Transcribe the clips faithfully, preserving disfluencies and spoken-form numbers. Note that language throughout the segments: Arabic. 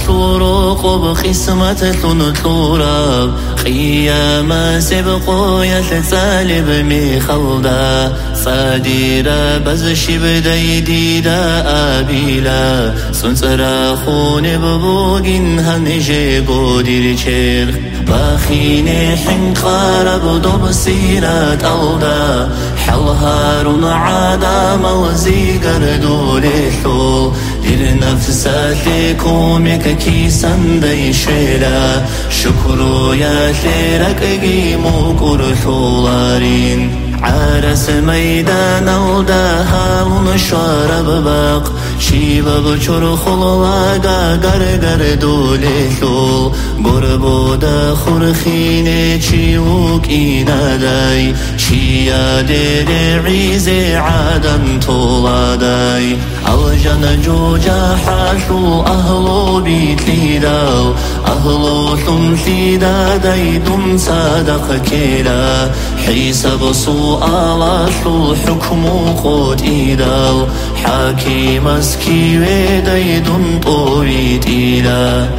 شروق بخسمة نطلوراب قيام سبقو يتسالب مخلدا صاديرا بزشب ديديدا آبيلا سنسرا خون ببوغين هنجي قودير چير باخيني حنقار بدوب سيرات ألدا حلهارون عادا موزي قردو لحول دير نفساتي كوميك كيسان ديشيلا شكرو يا شيرك قيمو كرحولارين عرس ميدان وداها ونشارب باق شيبا بچور خلواغا غرغر دولي حول قربو دا خرخيني چيوك إينا داي شيا دير عيزي عادن طولا داي الجن جوجا حاشو أهلو بيت ليداو أهلو ثمثي دا داي دم صادق كيلا حيسب سؤال شو حكمو قد إيداو حاكي مسكي ويداي دم طويت إيلا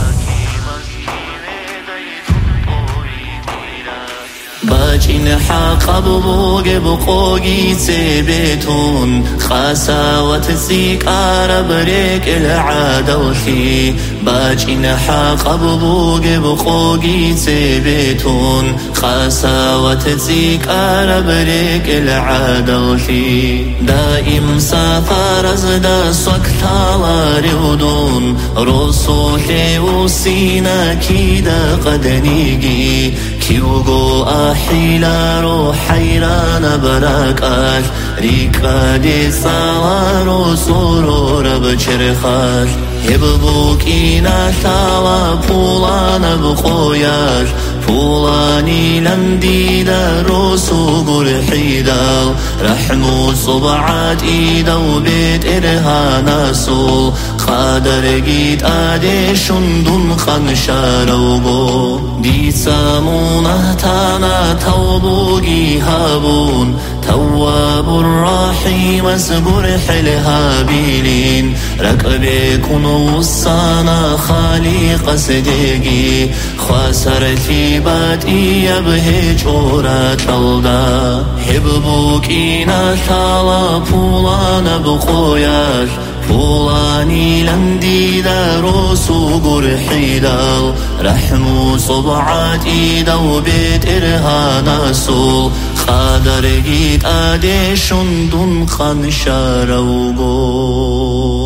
باجين حق ببوغ بقوغي تبيتون خاساوة تسيك عرب ريك العادوخي باجين حق ببوغ بقوغي تبيتون خاساوة تسيك عرب ريك العادوخي دائم سافر زدا سوكتا واريودون رسولي وسينا كيدا قدنيجي كيوغو أحيلا روحيران براكاش ريكا دي سوارو سرور بچرخاش هببوكينا شاوا پولانا بخوياش پولاني لنديدا روسو قرحيدا رحمو صبعات إيدا وبيت إرهانا سول قادر جيت آدي شندون خنشاروغو دي سامونا تانا توبوغي هابون تواب الرحيم اسقر حلها بيلين ركبكن وصانا خالق صديقي خسر في باتي يبهي جورا تلدا هببوكينا شالا پولانا بخوياش پولاني لنديدا روسو قرحيدا رحمو صبعات إيدا وبيت إرهانا سول قادر جيت آدي شندون خنشاروغو.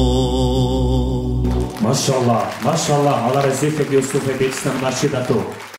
ما شاء الله ما شاء الله. الله رزقك يوسف بيتسنا مرشدته.